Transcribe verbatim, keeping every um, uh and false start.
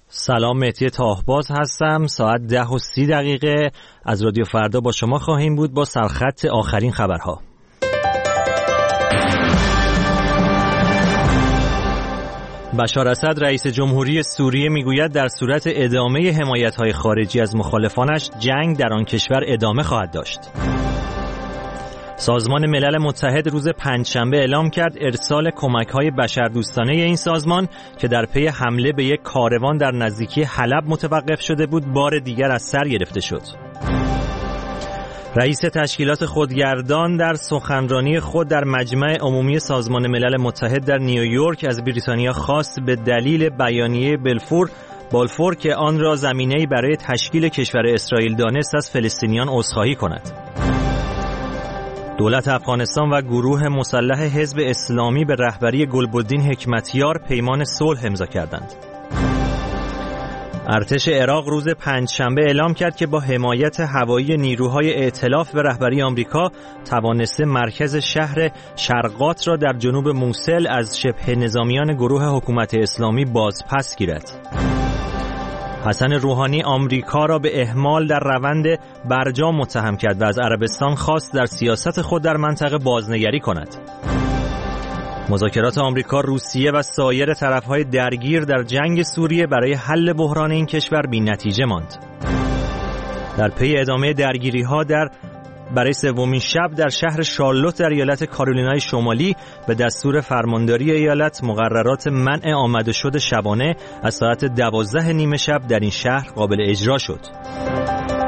سلام، مهدی تاهباز هستم. ساعت ده و سی دقیقه از رادیو فردا با شما خواهیم بود با سرخط آخرین خبرها. بشار اسد رئیس جمهوری سوریه میگوید در صورت ادامه حمایت‌های خارجی از مخالفانش جنگ در آن کشور ادامه خواهد داشت. سازمان ملل متحد روز پنجشنبه اعلام کرد ارسال کمک‌های بشردوستانه این سازمان که در پی حمله به یک کاروان در نزدیکی حلب متوقف شده بود بار دیگر از سر گرفته شد. رئیس تشکیلات خودگردان در سخنرانی خود در مجمع عمومی سازمان ملل متحد در نیویورک از بریتانیا خواست به دلیل بیانیه بلفور بالفور که آن را زمینه‌ای برای تشکیل کشور اسرائیل دانست از فلسطینیان عذرخواهی کند. دولت افغانستان و گروه مسلح حزب اسلامی به رهبری گلبدین حکمتیار پیمان صلح امضا کردند. ارتش عراق روز پنجشنبه اعلام کرد که با حمایت هوایی نیروهای ائتلاف به رهبری آمریکا توانسته مرکز شهر شرقات را در جنوب موصل از شبه نظامیان گروه حکومت اسلامی بازپس گیرد. حسن روحانی آمریکا را به اهمال در روند برجام متهم کرد و از عربستان خواست در سیاست خود در منطقه بازنگری کند. مذاکرات آمریکا، روسیه و سایر طرف‌های درگیر در جنگ سوریه برای حل بحران این کشور بی‌نتیجه ماند. در پی ادامه درگیری‌ها در برای سومین شب در شهر شارلوت در ایالت کارولینای شمالی به دستور فرمانداری ایالت مقررات منع آمد و شد شبانه از ساعت دوازده نیمه شب در این شهر قابل اجرا شد.